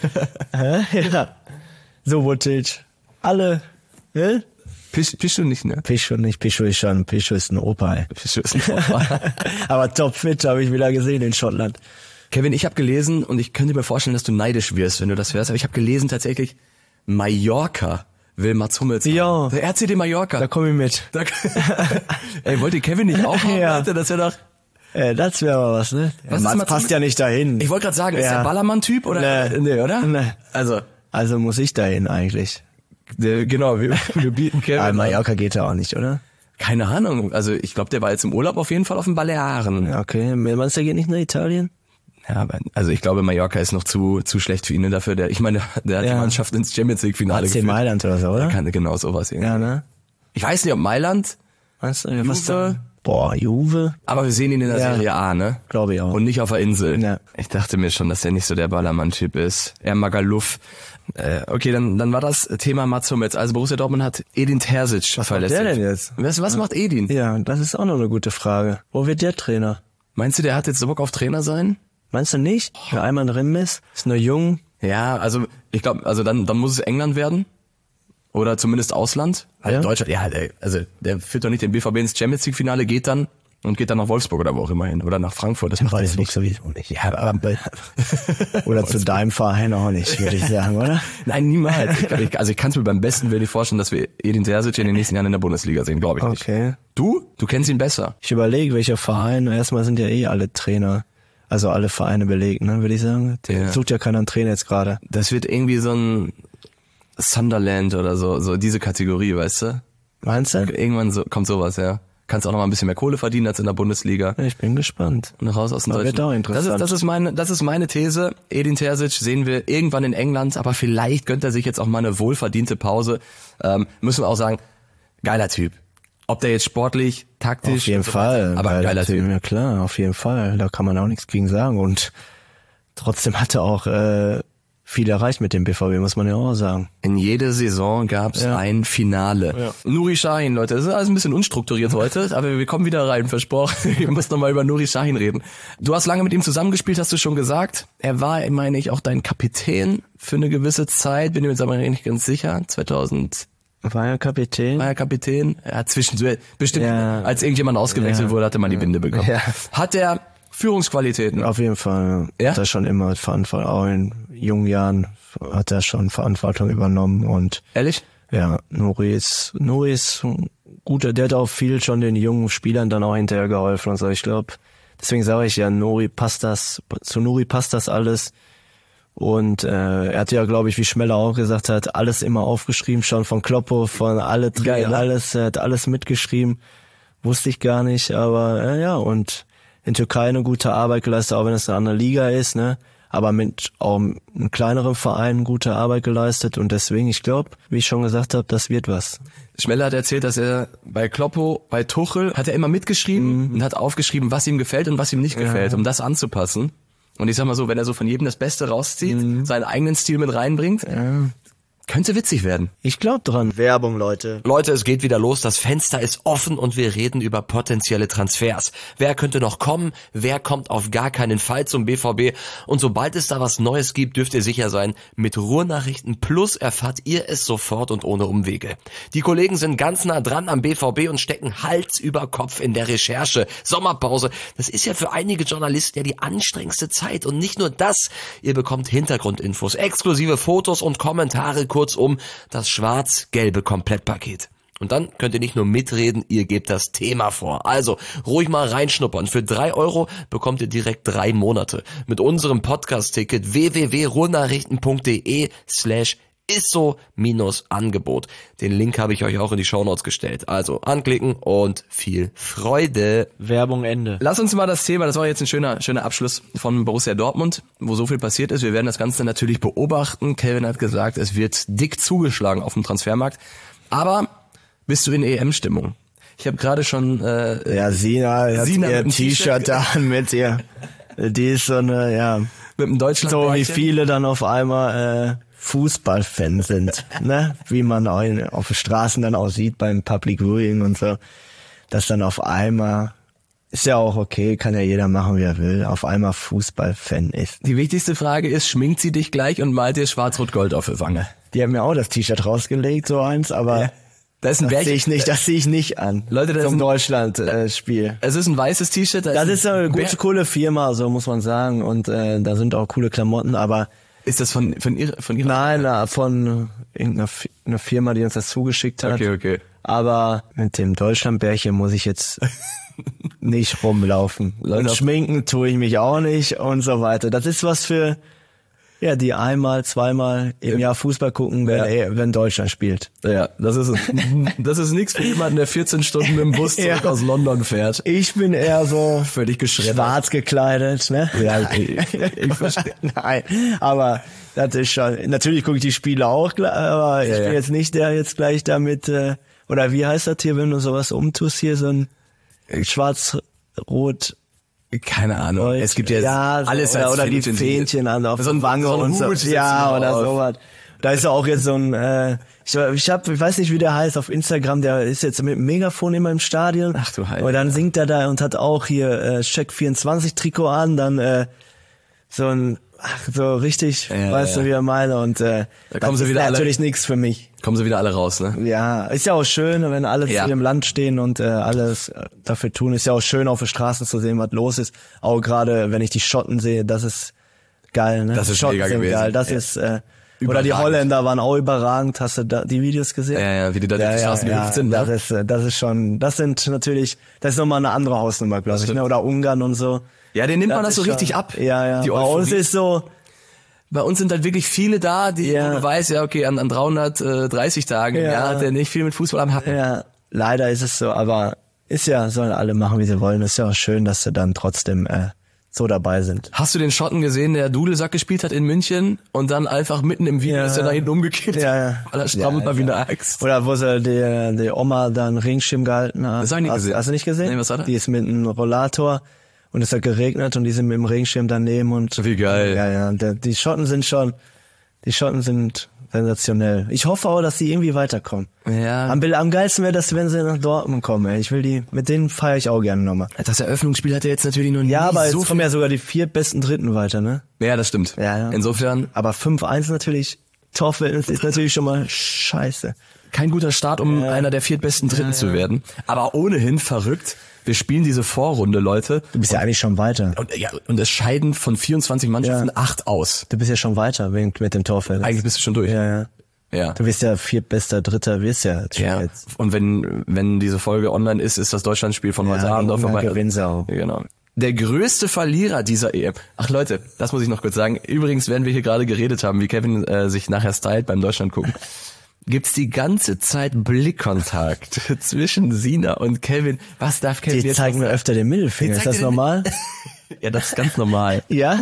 ja. So, Vucic. Alle. Ne? Pisch, Pischu nicht, ne? Pischu nicht, Pischu ist schon, Pischu ist ein Opa. Ey. Pischu ist ein Opa. Aber topfit habe ich wieder gesehen in Schottland. Kevin, ich habe gelesen und ich könnte mir vorstellen, dass du neidisch wirst, wenn du das hörst, aber ich habe gelesen tatsächlich, Mallorca will Mats Hummels haben. Ja. Der R C D Mallorca. Da komme ich mit. Da, ey, wollte Kevin nicht auch haben, ja. Alter? Das wäre doch... Äh, das wäre mal was, ne? Was Mats passt ja nicht dahin. Ich wollte gerade sagen, ja. ist der Ballermann-Typ oder? Nee. nee, oder? Nee. Also, also muss ich dahin eigentlich. Der, genau, wir, wir bieten Kevin. Aber Mallorca geht ja auch nicht, oder? Keine Ahnung. Also ich glaube, der war jetzt im Urlaub auf jeden Fall auf den Balearen. Ja, okay. Meinst du, der geht nicht nach Italien? Ja, aber, also ich glaube, Mallorca ist noch zu zu schlecht für ihn dafür. Der, ich meine, der hat ja. die Mannschaft ins Champions League Finale geführt. A C Mailand oder so, oder? Der kann genau sowas irgendwie. Ja, ne? Ich weiß nicht, ob Mailand. Weißt du, was da? Boah, Juve? Aber wir sehen ihn in der Ja. Serie A, ne? Glaube ich auch. Und nicht auf der Insel. Ja. Ich dachte mir schon, dass der nicht so der Ballermann-Typ ist. Er Magaluf. Äh, okay, dann, dann war das Thema Mats Hummels. Also Borussia Dortmund hat Edin Terzic Was verlässt. macht der denn jetzt? Was, was macht Edin? Ja, das ist auch noch eine gute Frage. Wo wird der Trainer? Meinst du, der hat jetzt Bock auf Trainer sein? Meinst du nicht? Wer einmal drin ist, ist nur jung. Ja, also ich glaube, also dann, dann muss es England werden. Oder zumindest Ausland. Halt Ja. Deutschland, ja, der, also der führt doch nicht den B V B ins Champions League Finale, geht dann und geht dann nach Wolfsburg oder wo auch immer hin. Oder nach Frankfurt. Das macht Weiß jetzt ich nichts. sowieso nicht. Ja, aber oder zu deinem Verein auch nicht, würde ich sagen, oder? Nein, niemals. Ich, ich, also ich kann es mir beim besten Willen nicht vorstellen, dass wir Edin Terzic in den nächsten Jahren in der Bundesliga sehen, glaube ich nicht. Okay. Du? Du kennst ihn besser. Ich überlege, welcher Verein. Erstmal sind ja eh alle Trainer, also alle Vereine belegt, ne, würde ich sagen. Der Ja. sucht ja keiner einen Trainer jetzt gerade. Das wird irgendwie so ein Sunderland oder so, so diese Kategorie, weißt du? Meinst du? Irgendwann so, kommt sowas, ja. Kannst auch noch mal ein bisschen mehr Kohle verdienen als in der Bundesliga. Ich bin gespannt. Und raus aus dem Das Deutschen. wird auch Das interessant. ist, das ist meine, das ist meine These. Edin Terzic sehen wir irgendwann in England, aber vielleicht gönnt er sich jetzt auch mal eine wohlverdiente Pause. Ähm, müssen wir auch sagen, geiler Typ. Ob der jetzt sportlich, taktisch, Auf jeden und so weiter, Fall. aber weil geiler das- Typ. Ja klar, auf jeden Fall. Da kann man auch nichts gegen sagen. Und trotzdem hat er auch äh, viel erreicht mit dem B V B, muss man ja auch sagen. In jeder Saison gab's Ja. ein Finale. Ja. Nuri Sahin, Leute, das ist alles ein bisschen unstrukturiert heute, aber wir kommen wieder rein, versprochen. Wir müssen nochmal über Nuri Sahin reden. Du hast lange mit ihm zusammengespielt, hast du schon gesagt. Er war, meine ich, auch dein Kapitän für eine gewisse Zeit. Bin mir jetzt aber nicht ganz sicher. zweitausend War er Kapitän? war er Kapitän. Er hat zwischendurch, bestimmt, Ja. als irgendjemand ausgewechselt Ja. wurde, hatte man die Binde bekommen. Ja. Hat er Führungsqualitäten? Auf jeden Fall. Ja? Hat er schon immer Verantwortung, auch in jungen Jahren hat er schon Verantwortung übernommen und Ehrlich? ja, Nuri ist, Nuri ist ein guter, der hat auch viel schon den jungen Spielern dann auch hinterher geholfen und so. Ich glaube, deswegen sage ich ja, Nuri passt das, zu Nuri passt das alles. Und äh, er hat ja, glaube ich, wie Schmeller auch gesagt hat, alles immer aufgeschrieben, schon von Kloppo, von alle Geil, Trainer, ne? alles, er hat alles mitgeschrieben. Wusste ich gar nicht, aber äh, ja, und in Türkei eine gute Arbeit geleistet, auch wenn es eine andere Liga ist, ne? Aber mit auch einem kleineren Verein gute Arbeit geleistet und deswegen, ich glaube, wie ich schon gesagt habe, das wird was. Schmeller hat erzählt, dass er bei Kloppo, bei Tuchel, hat er immer mitgeschrieben und hat aufgeschrieben, was ihm gefällt und was ihm nicht gefällt, um das anzupassen. Und ich sag mal so, wenn er so von jedem das Beste rauszieht, seinen eigenen Stil mit reinbringt, könnte witzig werden. Ich glaube dran. Werbung, Leute. Leute, es geht wieder los, das Fenster ist offen und wir reden über potenzielle Transfers. Wer könnte noch kommen, wer kommt auf gar keinen Fall zum B V B und sobald es da was Neues gibt, dürft ihr sicher sein, mit Ruhrnachrichten Plus erfahrt ihr es sofort und ohne Umwege. Die Kollegen sind ganz nah dran am B V B und stecken Hals über Kopf in der Recherche. Sommerpause, das ist ja für einige Journalisten ja die anstrengendste Zeit und nicht nur das, ihr bekommt Hintergrundinfos, exklusive Fotos und Kommentare, kurzum das schwarz-gelbe Komplettpaket. Und dann könnt ihr nicht nur mitreden, ihr gebt das Thema vor. Also ruhig mal reinschnuppern. Für drei Euro bekommt ihr direkt drei Monate. Mit unserem Podcast-Ticket w w w punkt ruhrnachrichten punkt de slash Isso-Angebot. Den Link habe ich euch auch in die Shownotes gestellt. Also anklicken und viel Freude. Werbung Ende. Lass uns mal das Thema, das war jetzt ein schöner schöner Abschluss von Borussia Dortmund, wo so viel passiert ist. Wir werden das Ganze natürlich beobachten. Kevin hat gesagt, es wird dick zugeschlagen auf dem Transfermarkt. Aber bist du in E M-Stimmung? Ich habe gerade schon... Äh, Ja, Sina hat Sina ihr mit dem T-Shirt T-Shirt. da an mit ihr. Die ist so eine, ja, mit dem Deutschland so wie viele dann auf einmal äh, Fußballfan sind, ne? Wie man auch in, auf den Straßen dann auch sieht beim Public Viewing und so, dass dann auf einmal, ist ja auch okay, kann ja jeder machen, wie er will, auf einmal Fußballfan ist. Die wichtigste Frage ist, schminkt sie dich gleich und malt dir schwarz-rot-gold auf die Wange? Die haben mir auch das T-Shirt rausgelegt, so eins, aber Ja. Da ist ein das Bärchen. sehe ich nicht, das sehe ich nicht an. Leute, das ist zum ein- Deutschland-Spiel. Es ist ein weißes T-Shirt. Da Das ein ist eine gute, Bär- coole Firma, so muss man sagen, und äh, da sind auch coole Klamotten, aber Ist das von von ihrer von ihrer? nein, na, von irgendeiner Fi- einer Firma, die uns das zugeschickt hat. Okay, okay. Aber mit dem Deutschlandbärchen muss ich jetzt nicht rumlaufen. Leute, Und auf- schminken tue ich mich auch nicht und so weiter. Das ist was für, ja, die einmal, zweimal im Jahr Fußball gucken, wenn, Ja. wenn Deutschland spielt. Ja, das ist das ist nichts für jemanden, der vierzehn Stunden mit dem Bus zurück Ja. aus London fährt. Ich bin eher so Völlig geschreddert. schwarz gekleidet, ne? Ja, ich, ich verstehe. Nein, aber das ist schon, natürlich gucke ich die Spiele auch, gl- aber ich Ja, bin ja. jetzt nicht der jetzt gleich damit, äh, oder wie heißt das hier, wenn du sowas umtust, hier so ein, schwarz-rot. Keine Ahnung. Gold. Es gibt ja, ja so, alles oder, als oder die Fähnchen. Fähnchen an auf so ein, der Wange so ein und so. Hut Ja, oder auf. sowas. Da ist ja auch jetzt so ein, äh, ich, ich hab, ich weiß nicht, wie der heißt auf Instagram, der ist jetzt mit dem Megafon immer im Stadion. Ach du Heilige. Und dann singt er da und hat auch hier äh, Check vierundzwanzig Trikot an, dann äh, so ein, ach, so richtig, Ja, weißt ja. du, wie er meine. Und äh, Da das kommen sie ist wieder alle- natürlich nichts für mich. Kommen sie wieder alle raus, ne? Ja, ist ja auch schön, wenn alle Ja. zu ihrem Land stehen und äh, alles äh, dafür tun. Ist ja auch schön, auf den Straßen zu sehen, was los ist. Auch gerade, wenn ich die Schotten sehe, das ist geil, ne? Das ist Schotten mega sind gewesen. geil. Das Ja. ist äh, Überragend. oder die Holländer waren auch überragend. Hast du da die Videos gesehen? Ja, ja, wie die da durch die Straßen gehüpft sind, ne? Das ist, äh, das ist schon, das sind natürlich, das ist nochmal eine andere Hausnummer, glaube ich, stimmt. ne? Oder Ungarn und so. Ja, den nimmt man das ist so schon- richtig ab. Ja, ja. Die Bei uns Euphorie. ist so, Bei uns sind halt wirklich viele da, die, Ja. wo du weißt, ja, okay, an, an dreihundertdreißig Tagen, ja. Ja. hat er nicht viel mit Fußball am Hacken. ja, leider ist es so, aber ist ja, sollen alle machen, wie sie wollen. Ist ja auch schön, dass sie dann trotzdem äh, so dabei sind. Hast du den Schotten gesehen, der Dudelsack gespielt hat in München und dann einfach mitten im Video Ja. ist er da hinten umgekippt? Ja, ja. Weil er strammelt Ja, mal wie ja. eine Axt. Oder wo sie die, die Oma da einen Regenschirm gehalten hat. Das hab ich nicht hast, gesehen. Hast du nicht gesehen? Nee, was war das? Die ist mit einem Rollator und es hat geregnet und die sind mit dem Regenschirm daneben und. Wie geil. Ja, ja. Der, die Schotten sind schon, die Schotten sind sensationell. Ich hoffe auch, dass sie irgendwie weiterkommen. Ja. Am, am geilsten wäre das, wenn sie nach Dortmund kommen, ey. Ich will die, mit denen feiere ich auch gerne nochmal. Das Eröffnungsspiel hat er jetzt natürlich noch nie Ja, aber so jetzt kommen ja sogar die vier besten Dritten weiter, ne? Ja, das stimmt. Ja, ja. Insofern Aber fünf eins natürlich, Torverhältnis ist natürlich schon mal scheiße. kein guter Start, um Ja. einer der viertbesten Dritten zu werden. Aber ohnehin verrückt. Wir spielen diese Vorrunde, Leute. Du bist ja eigentlich schon weiter. Und, ja, und es scheiden von vierundzwanzig Mannschaften Ja. acht aus. Du bist ja schon weiter wegen, mit dem Torverhältnis. Eigentlich bist du schon durch. Ja, ja. Ja. Du bist ja viertbester Dritter, wirst ja, Ja. jetzt. Und wenn wenn diese Folge online ist, ist das Deutschlandspiel von heute Abend auf dann vorbei. gewinnen sie auch. Ja, genau. Der größte Verlierer dieser E M. Ach Leute, das muss ich noch kurz sagen. Übrigens, während wir hier gerade geredet haben, wie Kevin äh, sich nachher stylt beim Deutschland gucken, gibt's die ganze Zeit Blickkontakt zwischen Sina und Kevin. Was darf Kevin Die jetzt zeigen mir öfter den Mittelfinger. Die Ist zeigt das dir den- normal? Ja, das ist ganz normal. Ja?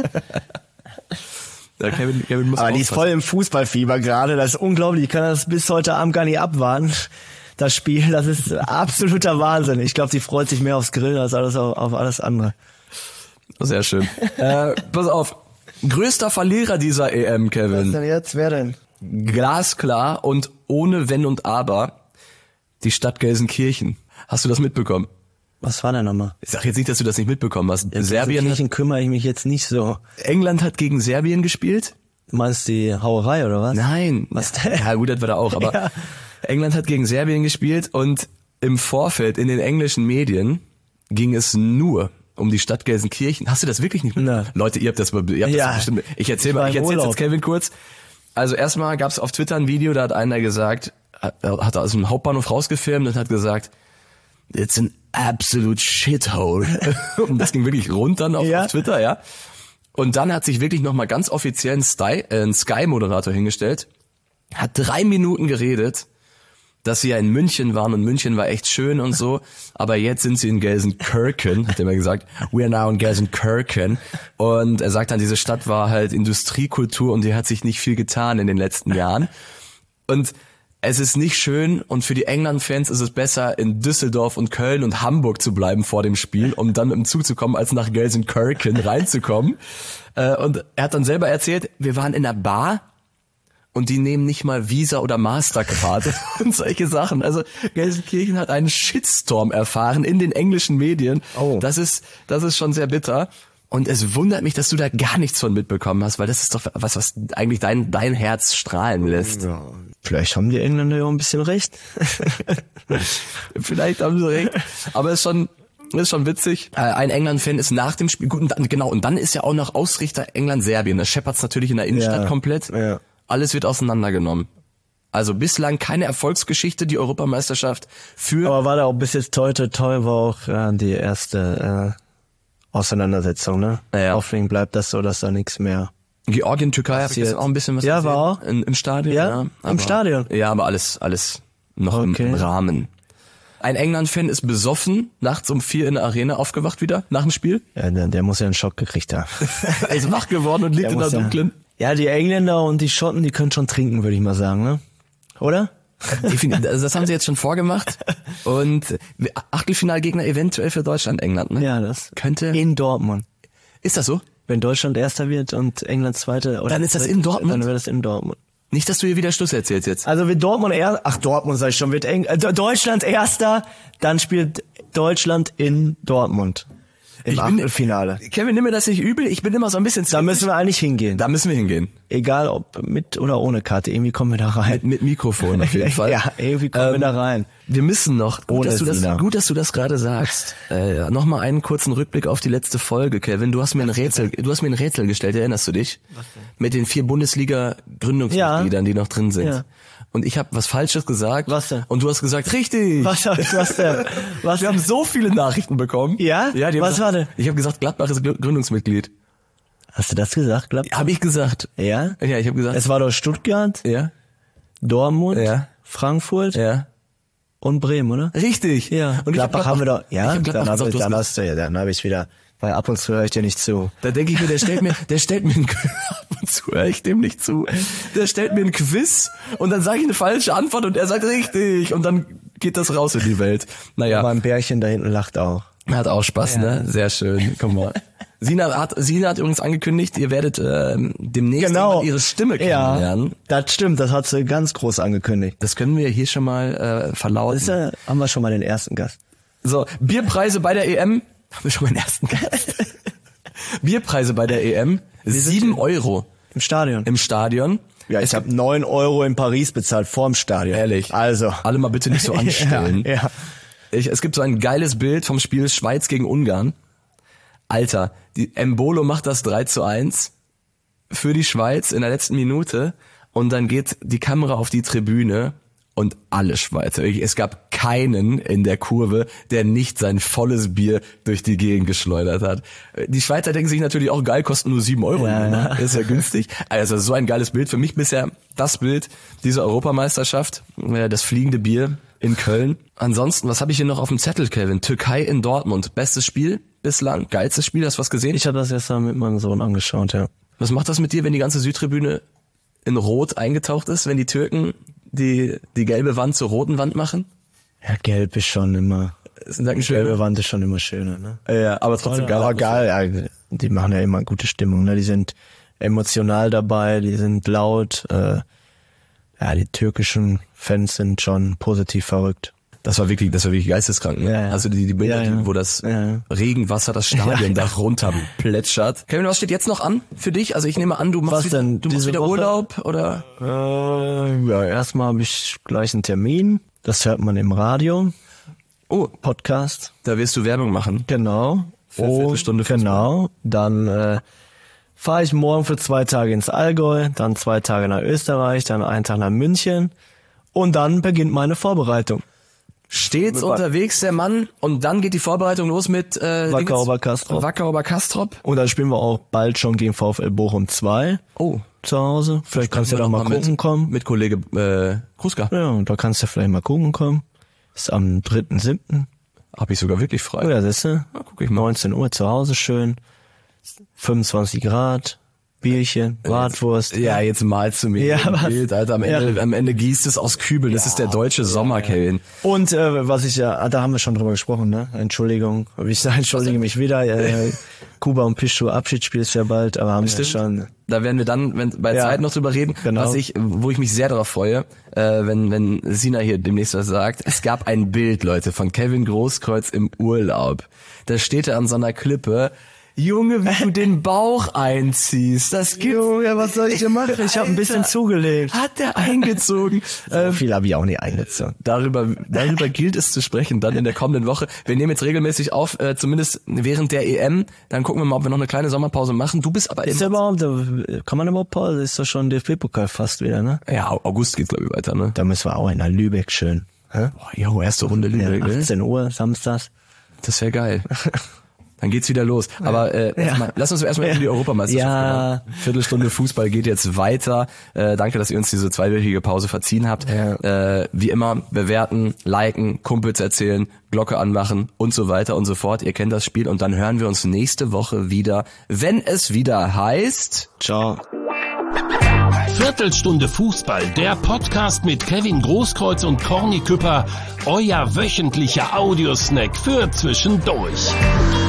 Ja, Kevin, Kevin muss Aber die ist aufpassen. voll im Fußballfieber gerade. Das ist unglaublich. Ich kann das bis heute Abend gar nicht abwarten. Das Spiel, das ist absoluter Wahnsinn. Ich glaube, die freut sich mehr aufs Grillen als alles auf, auf alles andere. Sehr schön. äh, pass auf. Größter Verlierer dieser E M, Was Kevin. denn jetzt? Wer denn? Glasklar und ohne Wenn und Aber. Die Stadt Gelsenkirchen. Hast du das mitbekommen? Was war denn nochmal? Ich sag jetzt nicht, dass du das nicht mitbekommen hast. Serbien, hat, Kirchen kümmere ich mich jetzt nicht so. England hat gegen Serbien gespielt. Du meinst die Hauerei oder was? Nein. Was denn? Ja gut, das war da auch. Aber Ja. England hat gegen Serbien gespielt und im Vorfeld in den englischen Medien ging es nur um die Stadt Gelsenkirchen. Hast du das wirklich nicht mitbekommen? Nein. Leute, ihr habt das, ihr habt Ja. das bestimmt. Ich erzähl Ich war mal, ich im erzähl's Urlaub. jetzt Kevin kurz. Also erstmal gab es auf Twitter ein Video, da hat einer gesagt, hat hat aus dem Hauptbahnhof rausgefilmt und hat gesagt, it's an absolute shithole. Und das ging wirklich rund dann auf, Ja. auf Twitter, ja. Und dann hat sich wirklich nochmal ganz offiziell ein, Sky, äh, ein Sky-Moderator hingestellt, hat drei Minuten geredet, dass sie ja in München waren und München war echt schön und so, aber jetzt sind sie in Gelsenkirchen, hat er mal gesagt, we are now in Gelsenkirchen. Und er sagt dann, diese Stadt war halt Industriekultur und die hat sich nicht viel getan in den letzten Jahren. Und es ist nicht schön und für die England-Fans ist es besser, in Düsseldorf und Köln und Hamburg zu bleiben vor dem Spiel, um dann mit dem Zug zu kommen, als nach Gelsenkirchen reinzukommen. Äh, Und er hat dann selber erzählt, wir waren in einer Bar und die nehmen nicht mal Visa oder Mastercard und solche Sachen. Also Gelsenkirchen hat einen Shitstorm erfahren in den englischen Medien. Oh. Das ist, das ist schon sehr bitter. Und es wundert mich, dass du da gar nichts von mitbekommen hast, weil das ist doch was, was eigentlich dein, dein Herz strahlen lässt. Ja, vielleicht haben die Engländer ja auch ein bisschen recht. Vielleicht haben sie recht. Aber es ist schon, ist schon witzig. Äh, Ein England-Fan ist nach dem Spiel, gut, und dann, genau, und dann ist ja auch noch Ausrichter England-Serbien. Das scheppert's natürlich in der Innenstadt Ja, komplett. ja. Alles wird auseinandergenommen. Also bislang keine Erfolgsgeschichte, die Europameisterschaft für... Aber war da auch bis jetzt toi toi toi war auch äh, die erste äh, Auseinandersetzung, ne? Ja. Hoffentlich bleibt das so, dass da nichts mehr. Georgien, Türkei, habe ich jetzt jetzt? auch ein bisschen was Ja, gesehen. war auch. In, Im Stadion. Ja? Im aber, Stadion? Ja, aber alles, alles noch im, Okay. im Rahmen. Ein England-Fan ist besoffen, nachts um vier in der Arena aufgewacht wieder, nach dem Spiel. Ja, der, der muss ja einen Schock gekriegt haben. Er ist wach geworden und liegt Der in der muss ja- dunklen... Ja, die Engländer und die Schotten, die können schon trinken, würde ich mal sagen, ne? Oder? Also das haben sie jetzt schon vorgemacht. Und Achtelfinalgegner eventuell für Deutschland, England, ne? Ja, das könnte. In Dortmund. Ist das so? Wenn Deutschland Erster wird und England Zweiter. Oder dann ist das in Dortmund? Dann wird das in Dortmund. Nicht, dass du hier wieder Schluss erzählst jetzt. Also wird Dortmund erst, ach Dortmund sag ich schon, wird Eng äh, Deutschland Erster, dann spielt Deutschland in Dortmund. Im Ich bin- Achtelfinale. Kevin, nimm mir das nicht übel. Ich bin immer so ein bisschen Da müssen wir eigentlich hingehen. Da müssen wir hingehen. Egal ob mit oder ohne Karte, irgendwie kommen wir da rein. Mit, mit Mikrofon auf jeden Fall. Ja, irgendwie kommen wir da rein. Wir müssen noch, gut, Ohne dass du das, Sina. gut, dass du das gerade sagst. Äh, Nochmal einen kurzen Rückblick auf die letzte Folge, Kevin. Du hast mir ein Rätsel, du hast mir ein Rätsel gestellt, erinnerst du dich? Was denn? Mit den vier Bundesliga-Gründungsmitgliedern, die noch drin sind. Ja. Und ich habe was Falsches gesagt. Was denn? Und du hast gesagt, richtig. Was, was denn? Was Wir haben so viele Nachrichten bekommen. Ja? Ja, die haben Was gesagt, war denn? Ich habe gesagt, Gladbach ist Grü- Gründungsmitglied. Hast du das gesagt, glaub? Habe ich gesagt. Ja? Ja, ich habe gesagt. Es war doch Stuttgart, ja, Dortmund, Ja. Frankfurt ja. und Bremen, oder? Richtig. Ja. Und ich hab Gladbach haben wir doch, ich ja, hab Gladbach dann, hab gesagt, ich, du hast dann hast du, ja, dann habe ich wieder, weil ab und zu höre ich dir nicht zu. Da denke ich mir, der stellt mir, der stellt mir ein Quiz, ab und zu höre ich dem nicht zu. Der stellt mir ein Quiz und dann sage ich eine falsche Antwort und er sagt richtig und dann geht das raus in die Welt. Naja, Aber ein Bärchen da hinten lacht auch. hat auch Spaß, ne? Sehr schön. Guck mal. Sina hat, Sina hat übrigens angekündigt, ihr werdet ähm, demnächst Genau. mal ihre Stimme Ja, kennenlernen. das stimmt, das hat sie ganz groß angekündigt. Das können wir hier schon mal äh, verlauten. Das ist, ja, haben wir schon mal den ersten Gast. So, Bierpreise bei der E M. Haben wir schon mal den ersten Gast. Bierpreise bei der E M. Sieben Euro Im Stadion. im Stadion. Ja, ich habe neun Euro in Paris bezahlt, vorm Stadion. Ehrlich. Also. Alle mal bitte nicht so anstellen. Ja, ja. Ich, es gibt so ein geiles Bild vom Spiel Schweiz gegen Ungarn. Alter, die Embolo macht das drei zu eins für die Schweiz in der letzten Minute und dann geht die Kamera auf die Tribüne und alle Schweizer, es gab keinen in der Kurve, der nicht sein volles Bier durch die Gegend geschleudert hat. Die Schweizer denken sich natürlich auch, geil, kosten nur sieben Euro, Ja, ne? ja. Ist ja günstig. Also so ein geiles Bild. Für mich bisher das Bild dieser Europameisterschaft, äh, das fliegende Bier in Köln. Ansonsten, was habe ich hier noch auf dem Zettel, Kevin? Türkei in Dortmund. Bestes Spiel bislang, geilstes Spiel, hast du was gesehen? Ich habe das gestern mit meinem Sohn angeschaut, ja. Was macht das mit dir, wenn die ganze Südtribüne in Rot eingetaucht ist, wenn die Türken die die gelbe Wand zur roten Wand machen? Ja, gelb ist schon immer, Das ist ein gelbe schön. Wand ist schon immer schöner, ne? Ja, aber trotzdem geil. Aber geil, ja, die machen ja immer gute Stimmung, ne? Die sind emotional dabei, die sind laut, äh, ja, die türkischen Fans sind schon positiv verrückt. Das war wirklich, das war wirklich geisteskrank. Ne? Ja, ja. Also die, die Bilder, Ja, ja. Die, wo das Ja, ja. Regenwasser das Stadion Ja, ja. da runter plätschert. Kevin, was steht jetzt noch an für dich? Also ich nehme an, du machst Was wieder, denn? du machst Diese wieder Woche? Urlaub oder? Äh, ja, erstmal habe ich gleich einen Termin. Das hört man im Radio. Oh, Podcast. da wirst du Werbung machen. Genau. Für eine Viertelstunde Fußball. Genau. Dann äh, fahre ich morgen für zwei Tage ins Allgäu, dann zwei Tage nach Österreich, dann einen Tag nach München und dann beginnt meine Vorbereitung. Stets unterwegs der Mann und dann geht die Vorbereitung los mit äh, Wacker Dingens- Oberkastrop. Wacker Oberkastrop. Und dann spielen wir auch bald schon gegen VfL Bochum zwei Oh, zu Hause. Vielleicht kannst du ja doch mal gucken mit, kommen. Mit Kollege äh, Kruska. Ja, und da kannst du vielleicht mal gucken kommen. Ist am dritten siebten Hab ich sogar wirklich frei. Ja, siehst du? Ja, guck ich mal. neunzehn Uhr zu Hause schön. fünfundzwanzig Grad. Bierchen, Bratwurst. Ja, jetzt malst du mir Ja, ein was? Bild, Alter. Am Ende, Ja. am Ende gießt es aus Kübeln. Das ist der deutsche Sommer, Kevin. Und äh, was ich ja, ah, da haben wir schon drüber gesprochen, ne? Entschuldigung, ich sage, entschuldige mich wieder. Äh, Kuba und Pichu Abschiedsspiel ist ja bald, aber haben wir schon. Da werden wir dann, wenn bei Ja. Zeit noch drüber reden, Genau. was ich, wo ich mich sehr darauf freue, äh, wenn wenn Sina hier demnächst was sagt. Es gab ein Bild, Leute, von Kevin Großkreuz im Urlaub. Da steht er an so einer Klippe. Junge, wie du den Bauch einziehst, das gibt's. Junge, was soll ich denn machen? Ich habe ein bisschen zugelegt. Hat er eingezogen. So viel habe ich auch nicht eingezogen. Darüber, darüber gilt es zu sprechen, dann in der kommenden Woche. Wir nehmen jetzt regelmäßig auf, äh, zumindest während der E M. Dann gucken wir mal, ob wir noch eine kleine Sommerpause machen. Du bist aber Ist im, ja überhaupt, kann man überhaupt Pause? Ist doch schon D F B-Pokal fast wieder, ne? ja, August geht's, glaube ich, weiter, ne? Da müssen wir auch in der Lübeck schön. Hä? Boah, jo, erste Runde Ja, Lübeck, ne? achtzehn Uhr, samstags. Das wäre geil. Dann geht's wieder los. Aber äh, Ja. erstmal, lass uns erstmal über die Europameisterschaft Ja. reden. Viertelstunde Fußball geht jetzt weiter. Äh, danke, dass ihr uns diese zweiwöchige Pause verziehen habt. Ja. Äh, wie immer, bewerten, liken, Kumpels erzählen, Glocke anmachen und so weiter und so fort. Ihr kennt das Spiel und dann hören wir uns nächste Woche wieder, wenn es wieder heißt... Ciao. Viertelstunde Fußball, der Podcast mit Kevin Großkreuz und Corny Küpper, euer wöchentlicher Audiosnack für zwischendurch.